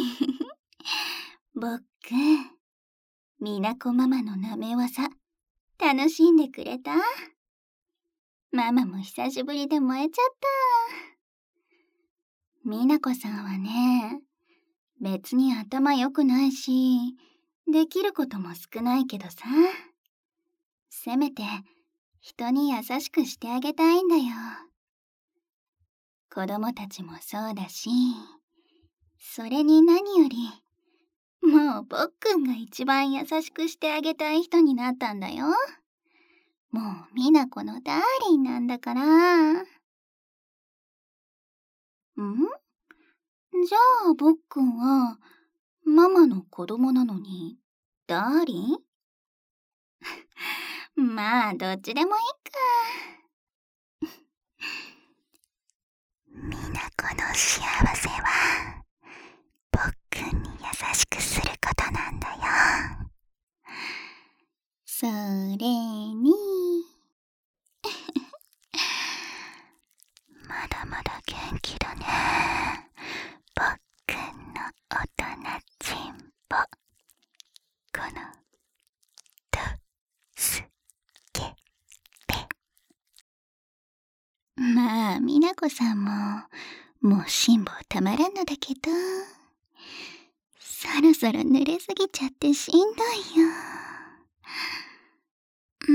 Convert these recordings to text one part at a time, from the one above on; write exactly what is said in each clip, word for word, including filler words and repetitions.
ぼっくん、みなこママのなめ技、楽しんでくれた？ママも久しぶりで燃えちゃった。みなこさんはね、別に頭良くないし、できることも少ないけどさ、せめて人に優しくしてあげたいんだよ。子供たちもそうだし、それに何より、もうぼっくんが一番優しくしてあげたい人になったんだよ。もうみなこのダーリンなんだから。ん？じゃあぼっくんはママの子供なのにダーリン？まあどっちでもいいか。みなこの幸せはぼっくんに優しくすることなんだよ。それにまだまだ元気だね、ぼっくんの大人ちんぽ。このとすけぺ。まあみなこさんももう辛抱たまらんのだけど、そろそろ濡れすぎちゃってしんどいよ。うん。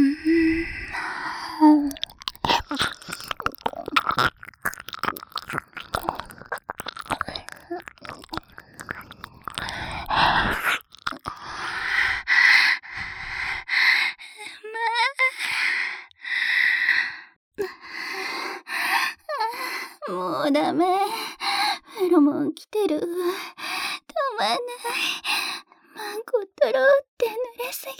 もうダメ。フェロモン来てる。止まんない。マンコトロって濡れす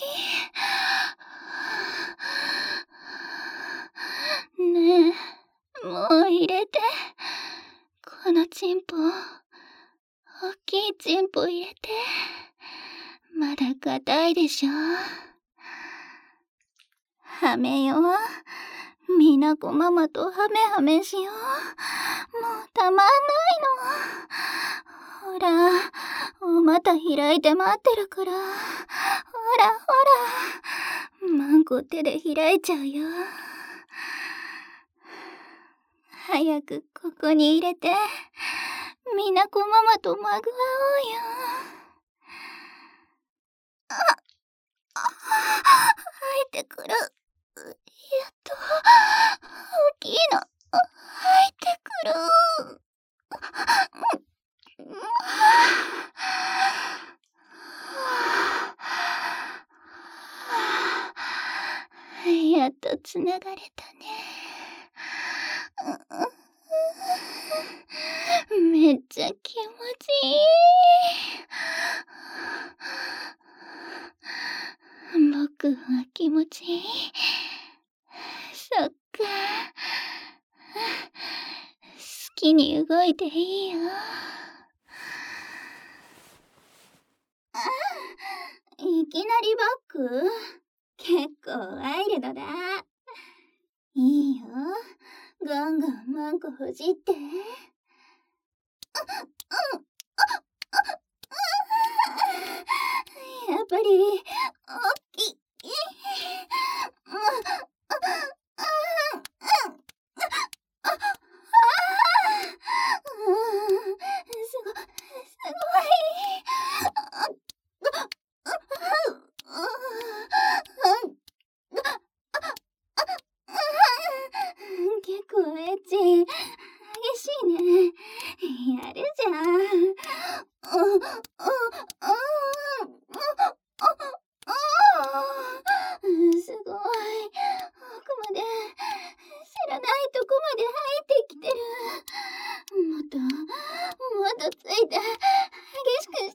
ぎ。ねえ、もう入れて。このチンポ、大きいチンポ入れて。まだ硬いでしょ。はめよう。みなこママとハメハメしよう。もうたまんないの。ほら、お股開いて待ってるから。ほらほら、マンコ手で開いちゃうよ。早くここに入れて、みなこママとまぐわおうよ。あ、あ、入ってくる。やっと、大きいの、入ってくる。やっとつながれたね。めっちゃ気持ちいい。僕は気持ちいい。そっか。好きに動いていいよ。あ、いきなりバック？結構ワイルドだ。いいよ。ガンガンマンコほじって。やっぱり大きい。すご、すごい。結構エッチ。激しいね。やるじゃん。すごい。奥まで、知らないとこまで入ってきてる。もっと、もっとついて、激しくして。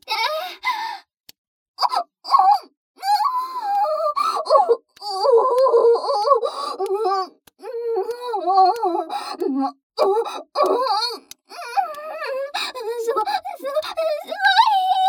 すご、すご、すごい。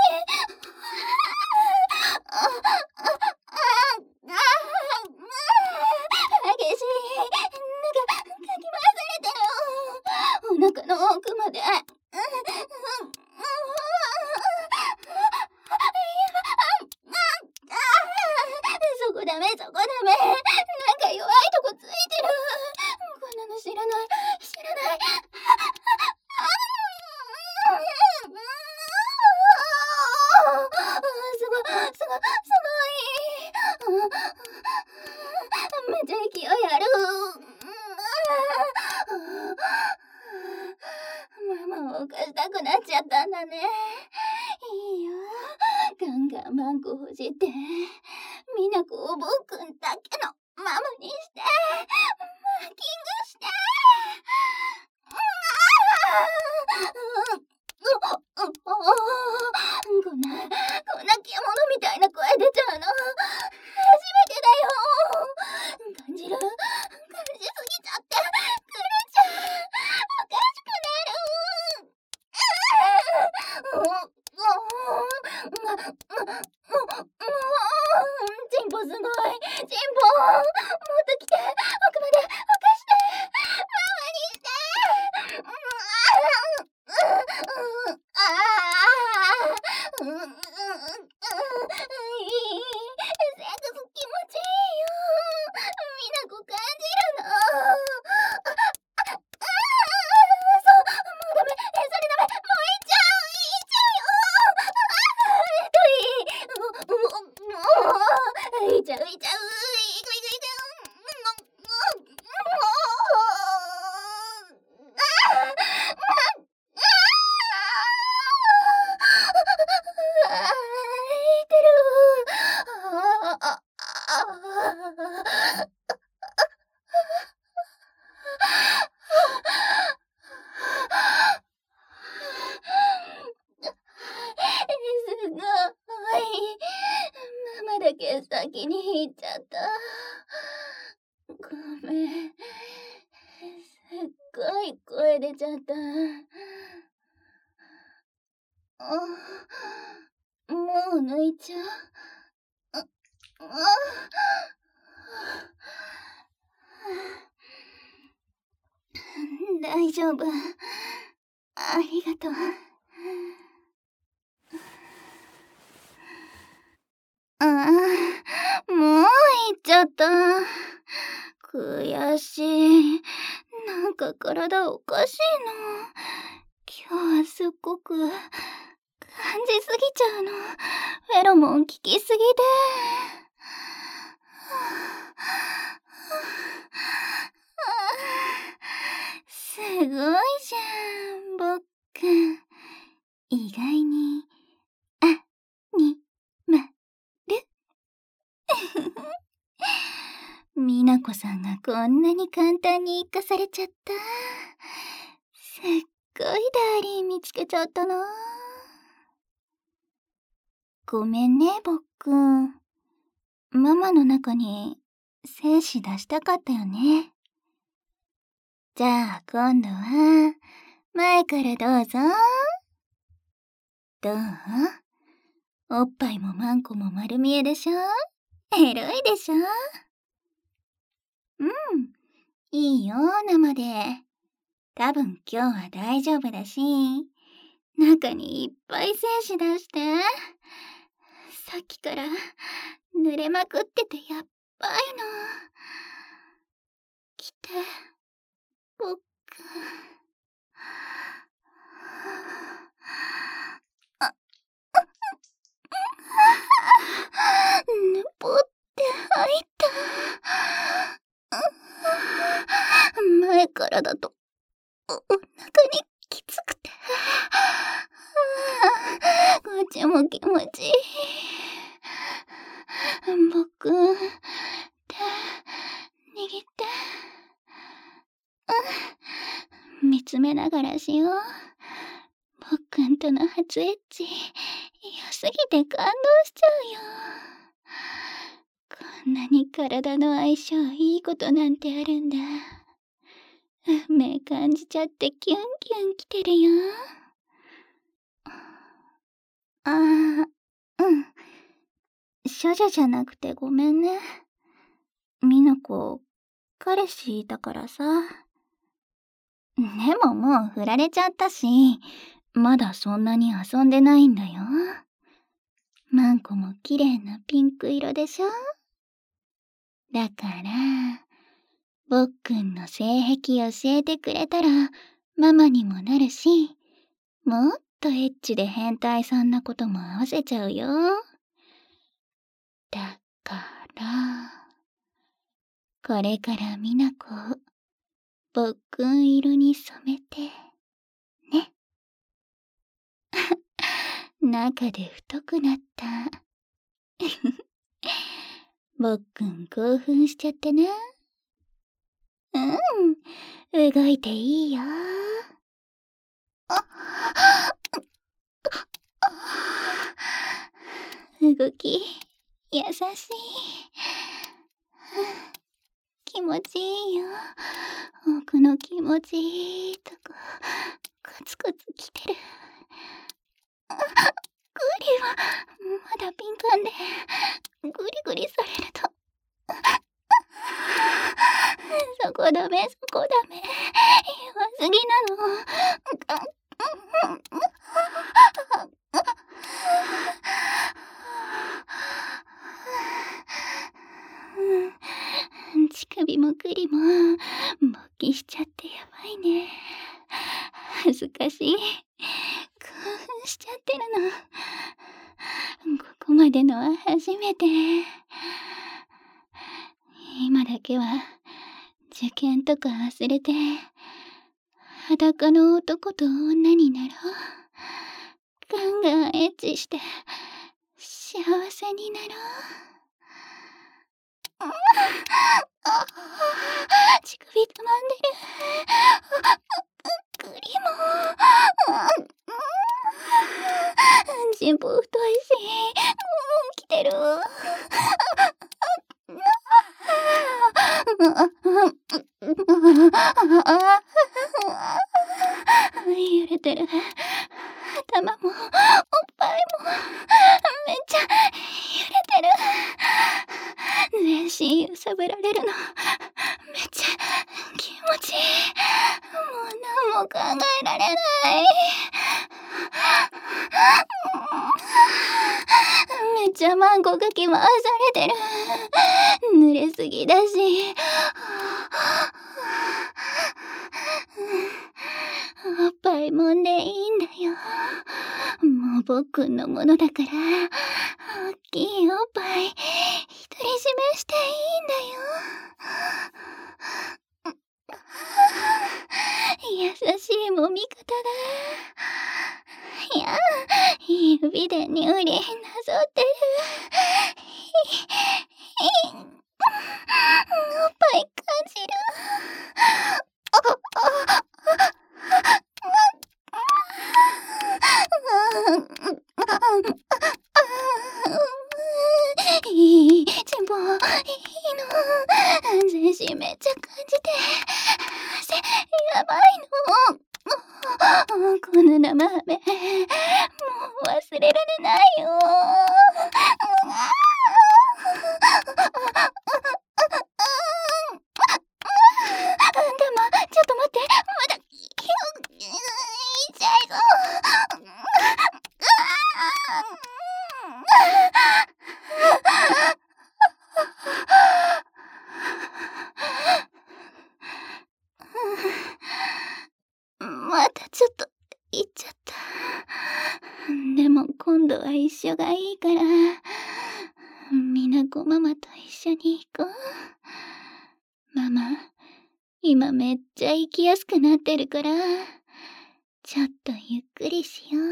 んこほじって、みなこをぼっくんだけのママにして、マーキングして。こんな、こんな獣みたいな声出ちゃうの、初めてだよ。感じる、感じすぎちゃって、くるちゃん、おかしくなる。チンポすごい、チンポ、もっと来て、奥まで、おかして、ママにして。セックス気持ちいいよ。みなこ感じるの。そう、もうダメ、それダメ、もういっちゃう、いっちゃうよ。えっといい、いっちゃう、いっちゃう、いくいくいく。すごい。ママだけ先に行っちゃった。ごめん。すっごい声出ちゃった。あ、もう抜いちゃう。あ、あ、大丈夫。ありがとう。ああ、もう行っちゃった。悔しい。なんか体おかしいの。今日はすっごく感じすぎちゃうの。フェロモン効きすぎで。すごいじゃん、ぼっくん。意外に、あ、に、ま、る。みなこさんがこんなに簡単に生かされちゃった。すっごいダーリン見つけちゃったな。ごめんね、ぼっくん。ママの中に精子出したかったよね。じゃあ今度は前からどうぞ。どう？おっぱいもマンコも丸見えでしょ？エロいでしょ？うん、いいよ、生で。多分今日は大丈夫だし、中にいっぱい精子出して。さっきから濡れまくっててやっばいの。来て、ぼっくん。あ、ぬぽって入った。前からだとお、お腹にきつくて。こっちも気持ちいい。ぼっくん、手、握って。うん、見つめながらしよう。ぼっくんとの初エッチ、良すぎて感動しちゃうよ。こんなに体の相性いいことなんてあるんだ。運命感じちゃってキュンキュン来てるよ。あー、うん。処女じゃなくてごめんね。みなこ、彼氏いたからさ。でももう振られちゃったし、まだそんなに遊んでないんだよ。マンコも綺麗なピンク色でしょ？だから、ぼっくんの性癖教えてくれたらママにもなるし、もっとエッチで変態さんなことも合わせちゃうよ。だから、これからみなこをぼっくん色に染めて、ね。中で太くなったぼっくん興奮しちゃってな。うん、動いていいよ。動き優しい。気持ちいいよ。奥の気持ちいいとこコツコツきてる。グリはまだ敏感でグリグリされるとそこダメそこダメ弱すぎなの。乳首もグリも勃起しちゃってやばいね。恥ずかしい。興奮しちゃってるの。ここまでのは初めて。今だけは受験とか忘れて裸の男と女になろう。ガンガンエッチして幸せになろう。乳首つまんでる。グリもチンポ太いし来てる。揺れてる。頭もおっぱいもめっちゃ揺れてる。全身揺さぶられるのめっちゃ気持ちいい。もう何も考えられない。めっちゃマンコかき回されてる。濡れすぎだしおっぱいもんでいいんだよ。もうぼっくんのものだからおっきいおっぱい独り占めしていいんだよ。優しいもみ方だ。いや指でニューリなぞってる。おっぱい感じる。いいチンポいいの。全身めっちゃ感じて汗やばいの。この生飴もう忘れられないよ。でもちょっと待って、まだ痛いぞ。またちょっと行っちゃった。でも今度は一緒がいいからみなこママと一緒に行こう。ママ今めっちゃ行きやすくなってるからちょっとゆっくりしよう。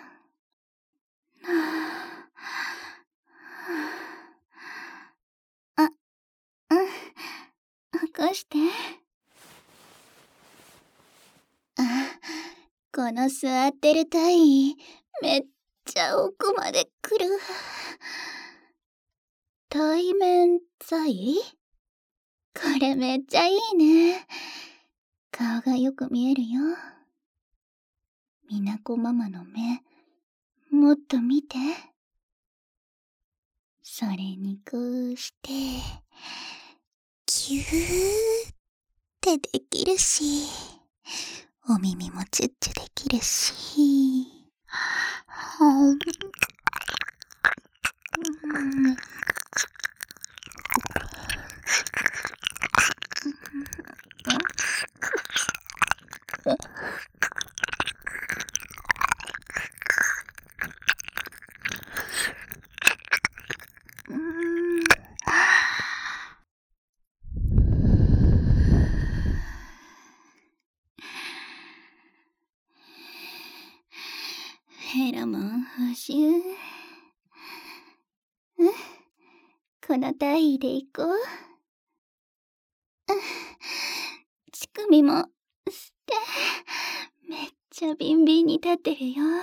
あ、うん、起こして。あ、この座ってる体位めっちゃ奥まで来る。対面座位？これめっちゃいいね。顔がよく見えるよ。みなこママの目もっと見て。それにこうしてキューってできるし、お耳もチュッチュできるし、うんフェロモン補充。うんこの体位で行こう。乳首も吸って、めっちゃビンビンに立ってるよ。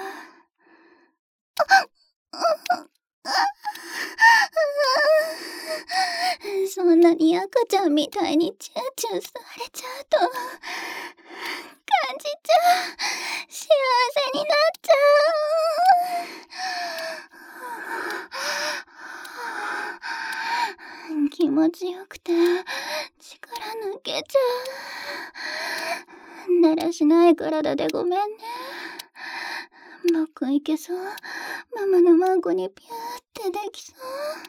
そんなに赤ちゃんみたいにチューチューされちゃうと、感じちゃう。幸せになっちゃう。気持ちよくて力抜けちゃう。だらしない体でごめんね。僕いけそう。ママのマンコにピューってできそう。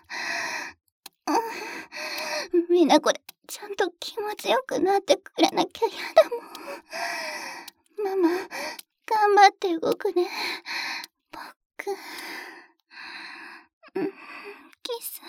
みんなこれちゃんと気持ちよくなってくれなきゃやだもん。ママ頑張って動くね。僕キス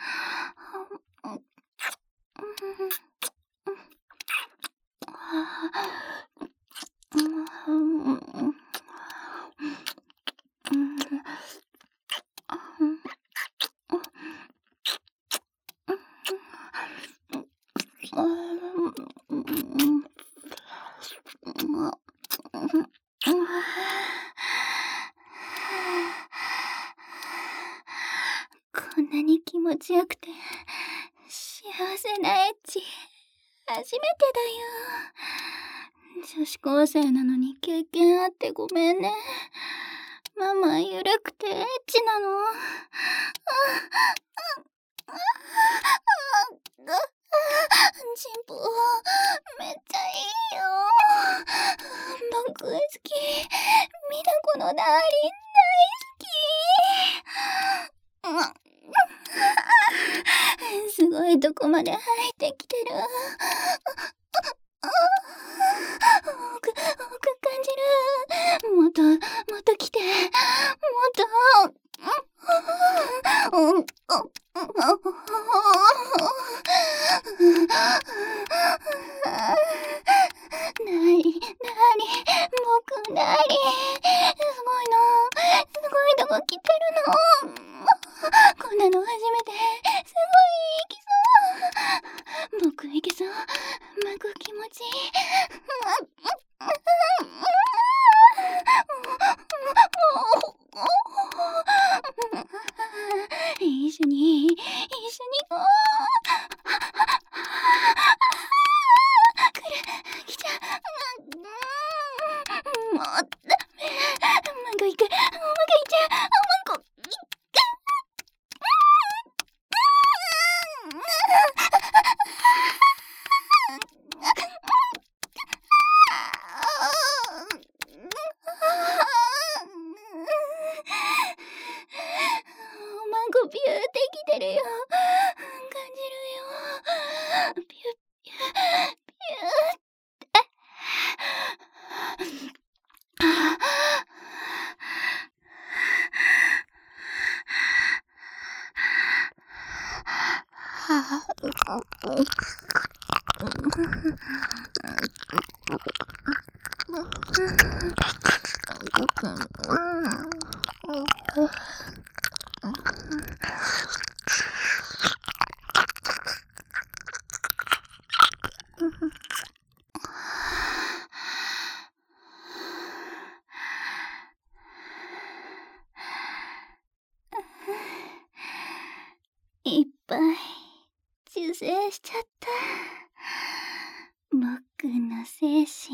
こんなに気持ちよくて幸せなエッチ初めてだよ。女子高生なのに経験あってごめんね。ママゆるくてエッチなの。チンポめっちゃいいよ。僕好き。みなこのダーリン大好き。すごいとこまで入ってきてる。奥、奥感じる。もっと、もっと来て。もっと。なに、なに、僕なに。すごいの。すごいとこ来てるの。こんなの初めて。すごい、いきそう。僕いけそう。僕気持ちいい。一緒に、一緒に行こう。来る、来ちゃう。もう、ダメ。マンコ行く。マンコ行っちゃう。マンコ、行く。マンコピューってきてるよ。感じるよ。ピュー、ピュー、ピューって。いっぱい受精しちゃった。僕の精子。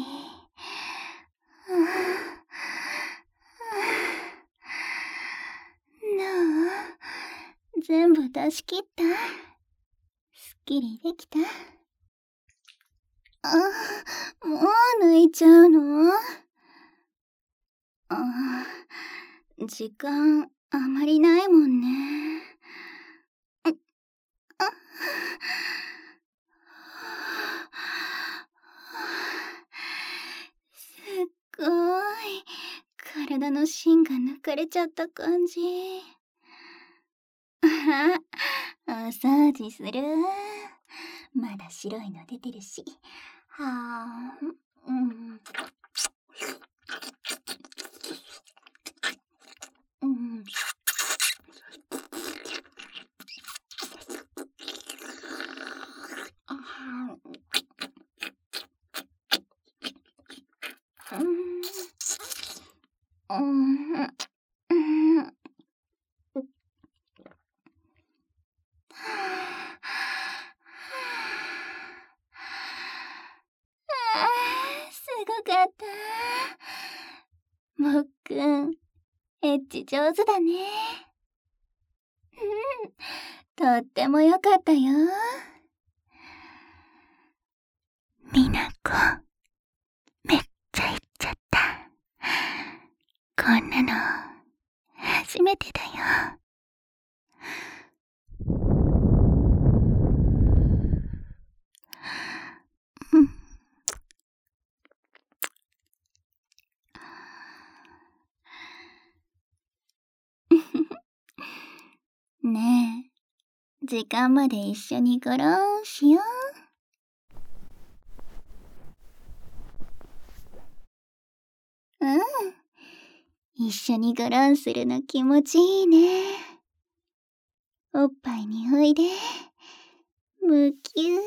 どう？全部出し切った？すっきりできた？あ、もう泣いちゃうの？あ、時間あまりないもんね。あ、すっごい体の芯が抜かれちゃった感じ。お掃除する。まだ白いの出てるし。はー、うん。うん。 かった。もっくん、エッチ上手だね。うん、とってもよかったよ。みなこ、めっちゃ言っちゃった。こんなの、初めてだよ。うん。ねえ、時間まで一緒にゴロンしよう。うん。一緒にゴロンするの気持ちいいね。おっぱいにおいで。むきゅ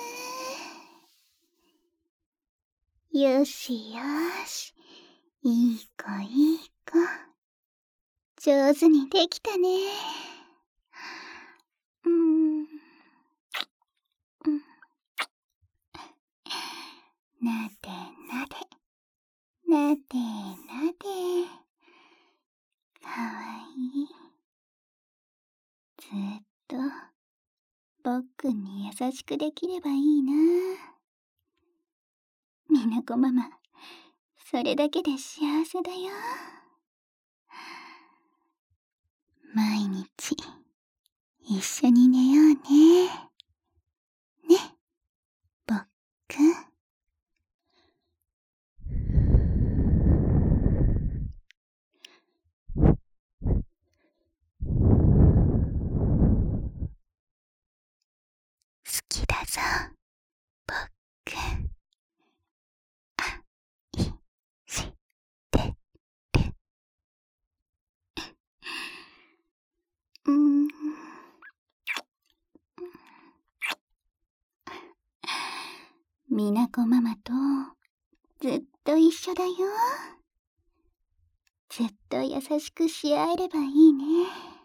ー。よしよし。いい子いい子。上手にできたね。うーん。なでなで。なでなで。かわいい。ずっと、ぼっくんに優しくできればいいな。みなこママ、それだけで幸せだよ。毎日、一緒に寝ようね。ね、ぼっくん。好きだぞ、ぼっくん。愛してる。うーん。みなこママとずっと一緒だよ。ずっと優しくし合えればいいね。